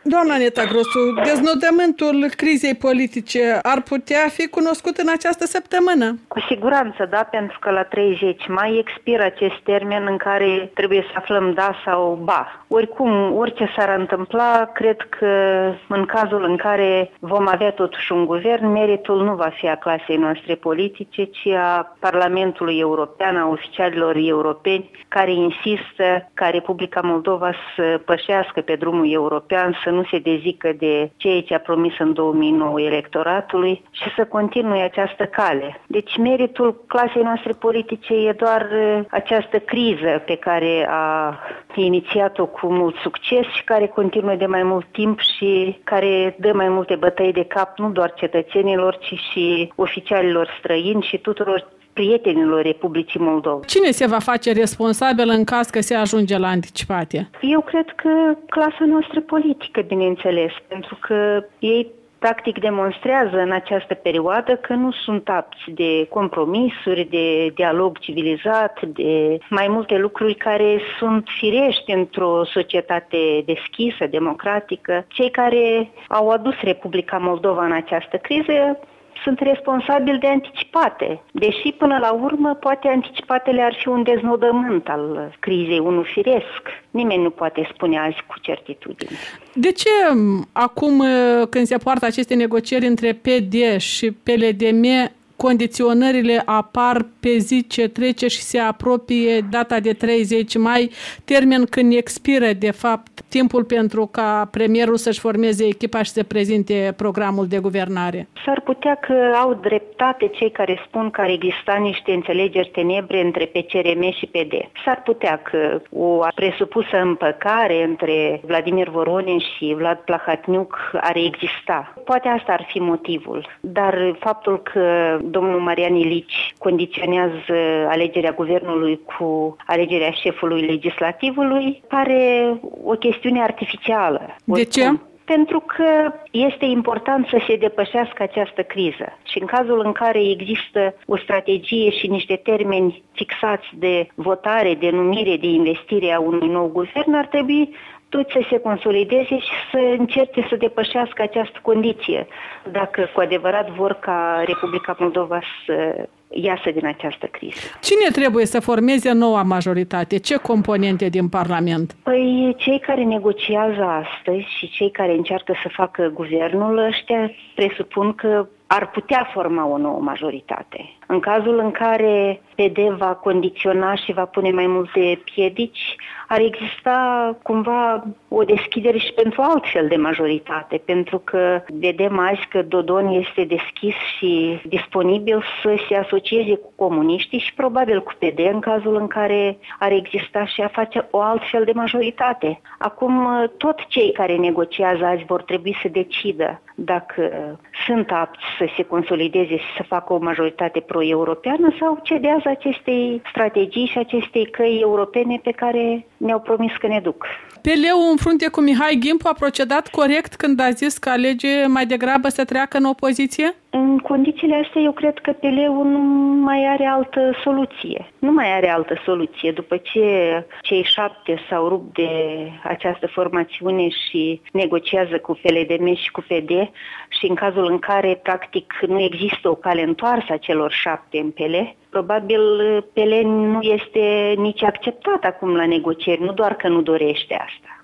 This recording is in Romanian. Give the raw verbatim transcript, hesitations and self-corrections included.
Doamna Neta Grosu, deznodământul crizei politice ar putea fi cunoscut în această săptămână? Cu siguranță, da, pentru că la treizeci mai expiră acest termen în care trebuie să aflăm da sau ba. Oricum, orice s-ar întâmpla, cred că în cazul în care vom avea totuși un guvern, meritul nu va fi a clasei noastre politice, ci a Parlamentului European, a oficialilor europeni care insistă ca Republica Moldova să pășească pe drumul european, să nu se dezică de ceea ce a promis în două mii nouă electoratului și să continue această cale. Deci meritul clasei noastre politice e doar această criză pe care a inițiat-o cu mult succes și care continuă de mai mult timp și care dă mai multe bătăi de cap nu doar cetățenilor, ci și oficialilor străini și tuturor prietenilor Republicii Moldova. Cine se va face responsabil în caz că se ajunge la anticipate? Eu cred că clasa noastră politică, bineînțeles, pentru că ei practic demonstrează în această perioadă că nu sunt apți de compromisuri, de dialog civilizat, de mai multe lucruri care sunt firești într-o societate deschisă, democratică. Cei care au adus Republica Moldova în această criză sunt responsabili de anticipate, deși până la urmă poate anticipatele ar fi un deznodământ al crizei, unul firesc. Nimeni nu poate spune azi cu certitudine. De ce acum când se poartă aceste negocieri între P D și P L D M, condiționările apar pe zi ce trece și se apropie data de treizeci mai, termen când expiră, de fapt, timpul pentru ca premierul să-și formeze echipa și să prezinte programul de guvernare? S-ar putea că au dreptate cei care spun că ar exista niște înțelegeri tenebre între P C R M și P D. S-ar putea că o presupusă împăcare între Vladimir Voronin și Vlad Plahatniuc ar exista. Poate asta ar fi motivul, dar faptul că domnul Marian Ilici condiționează alegerea guvernului cu alegerea șefului legislativului pare o chestiune artificială. De ce? Pentru că este important să se depășească această criză și în cazul în care există o strategie și niște termeni fixați de votare, de numire, de investire a unui nou guvern, ar trebui toți să se consolideze și să încerce să depășească această condiție, dacă cu adevărat vor ca Republica Moldova să iasă din această criză. Cine trebuie să formeze noua majoritate? Ce componente din Parlament? Păi cei care negociază astăzi și cei care încearcă să facă guvernul, ăștia presupun că ar putea forma o nouă majoritate. În cazul în care P D va condiționa și va pune mai multe piedici, ar exista cumva o deschidere și pentru altfel de majoritate, pentru că vedem azi că Dodon este deschis și disponibil să se asocieze cu comuniștii și probabil cu P D în cazul în care ar exista și a face o altfel de majoritate. Acum, tot cei care negociază azi vor trebui să decidă dacă sunt apți să se consolideze și să facă o majoritate pro-europeană sau cedează acestei strategii și acestei căi europene pe care ne-au promis că ne duc. P L-ul în frunte cu Mihai Gimpu a procedat corect când a zis că alege mai degrabă să treacă în opoziție? În condițiile astea eu cred că P L-ul nu mai are altă soluție. Nu mai are altă soluție. După ce cei șapte s-au rupt de această formațiune și negociază cu P L D M și cu P D și în cazul în care practic nu există o cale întoarsă a celor șapte în P L, probabil P L nu este nici acceptat acum la negocieri, nu doar că nu dorește asta.